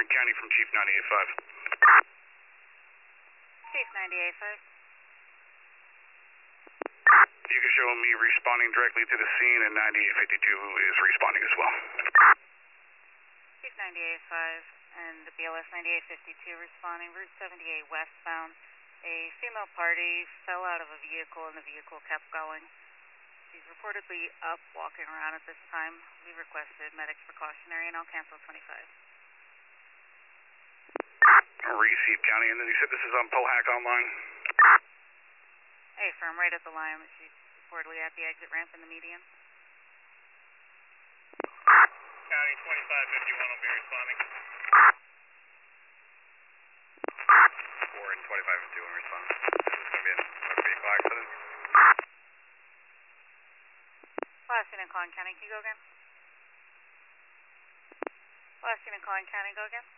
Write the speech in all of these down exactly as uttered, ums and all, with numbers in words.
Warren County from Chief ninety-eight five. Chief ninety-eight five. You can show me responding directly to the scene, and ninety-eight fifty-two is responding as well. Chief ninety-eight five and the B L S ninety-eight fifty-two responding, Route seventy-eight westbound. A female party fell out of a vehicle and the vehicle kept going. She's reportedly up, walking around at this time. We requested medics precautionary, and I'll cancel twenty-five. Receive County, and then you said this is on Pohack online? Hey, firm, right at the line. She's reportedly at the exit ramp in the median. County twenty-five fifty-one will be responding. four and twenty-five fifty-one respond. Is this going to be a motor vehicle accident? Last unit calling County, can you go again? Last unit calling County, go again?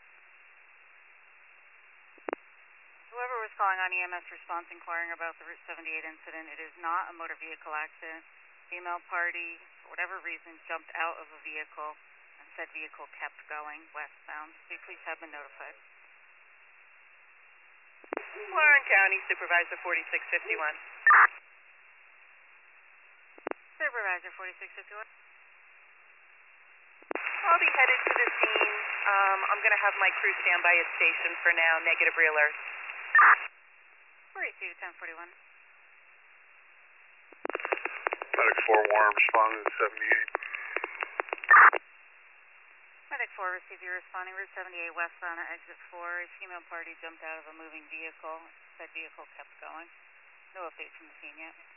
Whoever was calling on E M S response inquiring about the Route seventy-eight incident, it is not a motor vehicle accident. Female party, for whatever reason, jumped out of a vehicle, and said vehicle kept going westbound. So please have been notified. Warren County Supervisor forty-six fifty-one. Supervisor forty-six fifty-one. I'll be headed to the scene. Um, I'm going to have my crew stand by its station for now. Negative realert. forty-two ten forty-one. Medic four Warren responding to seventy-eight. Medic four received your responding, Route seventy-eight westbound at exit four. A female party jumped out of a moving vehicle. Said vehicle kept going. No updates from the scene yet.